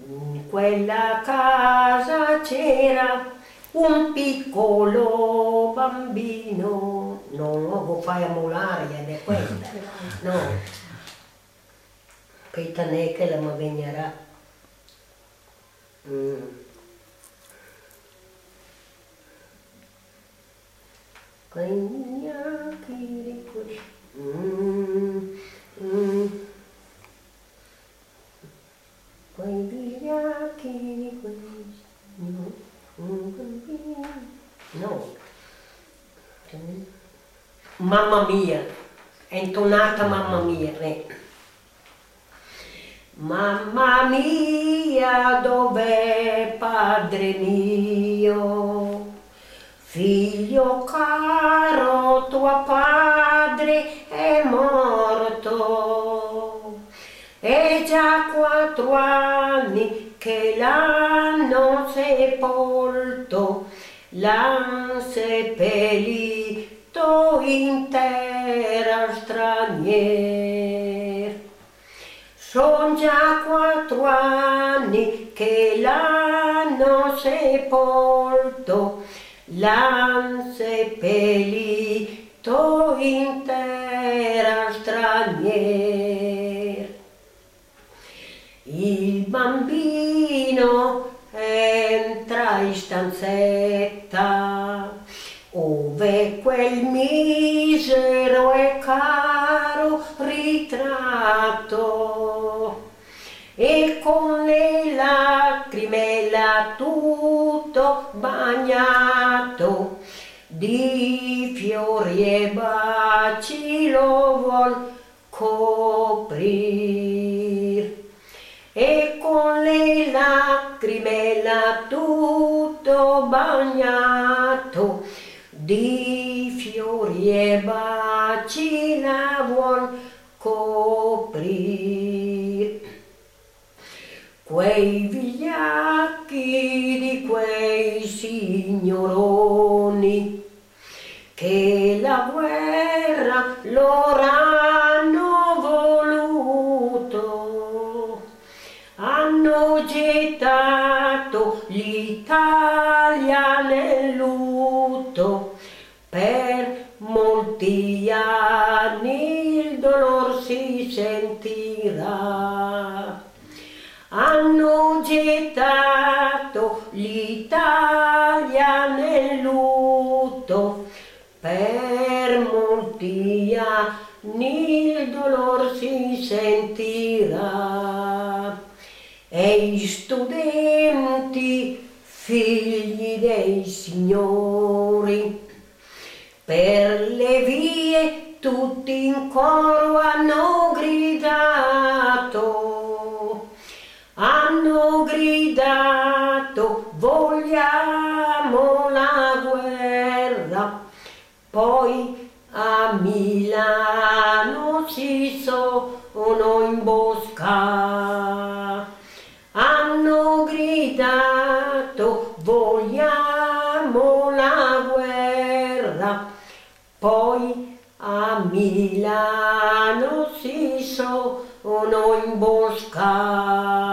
In quella casa c'era un piccolo bambino, non lo fai a molare, ed è questa, no, questa non è che la mi vegnerà. Quegli occhi di quel... Quegli occhi di quel... No. Mamma mia, è intonata mamma mia. Mamma mia, dov'è padre mio? Figlio caro, tuo padre è morto. È già 4 anni che l'hanno sepolto, l'han seppellito in terra straniera. Son già 4 anni che l'hanno sepolto, l'han seppellito in terra straniera. Il bambino entra in stanzetta ove quel misero e caro ritratto, e con le lacrime là tutto bagnato di fiori e baci lo vuol coprir, e con le lacrime là tutto bagnato di fiori e baci la vuol coprir. Quei vigliacchi di quei signoroni che la guerra loro hanno voluto, hanno gettato l'Italia nel lutto. Per molti anni il dolor si sentirà. Hanno gettato l'Italia nel lutto. Per molti anni il dolor si sentirà. E gli studenti, figli dei signori, per le vie tutti in coro hanno gridato, vogliamo la guerra. Poi a Milano si sono imboscati, hanno gridato, vogliamo la guerra. Poi a Milano si sono imboscati.